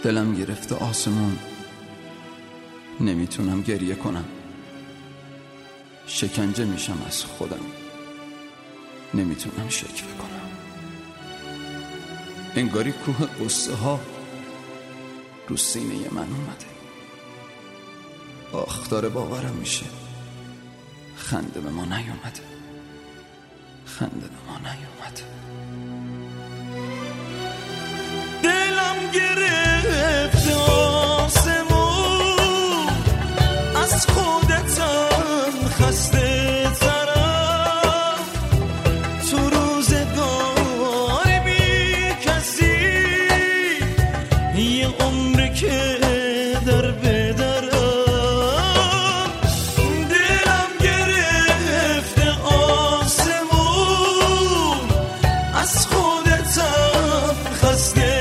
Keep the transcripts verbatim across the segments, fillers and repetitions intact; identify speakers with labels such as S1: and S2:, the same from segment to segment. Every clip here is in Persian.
S1: دلم گرفته آسمون، نمیتونم گریه کنم. شکنجه میشم از خودم، نمیتونم شکوه کنم. انگاری کوه قصه ها رو سینه من اومده. آخ داره باورم میشه خنده به ما نیومده، خنده به ما نیومده.
S2: دلم گرفت آسمون، از خودتم خسته ترم. تو روزگار بی کسی یه عمره که در بدرم. دلم گرفت آسمون، از خودتم خسته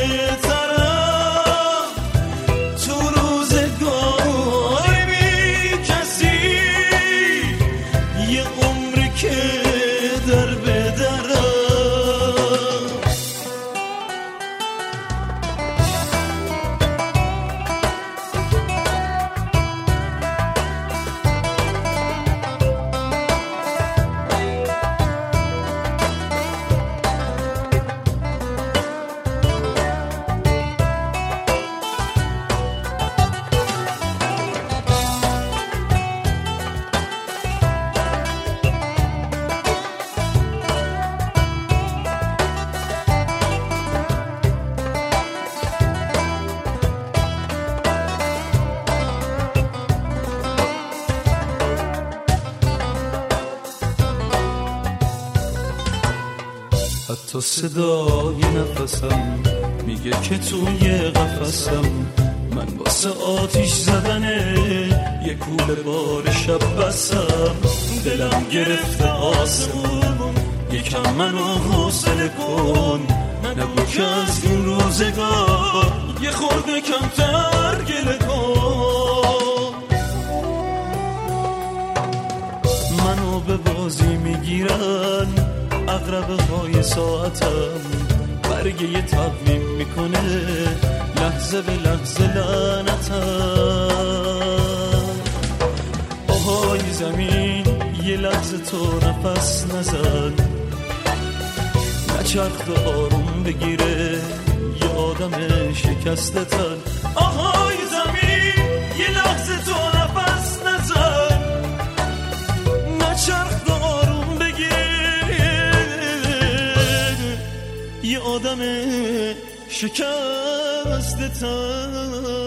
S3: حتی صدای نفسم میگه که توی قفسم من واسه آتیش زدنه یه کوله بار شب بسم. دلم گرفته آسمون، یکم منو حوصله کن، نگو که از این روزگار یه خورده کمتر گله کن. منو به بازی میگیرن عقربه های ساعتم، برگه یه تقویم میکنه لحظه به لحظه لعنتم. آهای زمین یه لحظه تو نفس نزن، نچرخ و آروم بگیره یه آدم شکسته تن. آهای زمین یه لحظه تو نفس نزن، نچرخ و آروم بگیره یه آدم شکسته تن.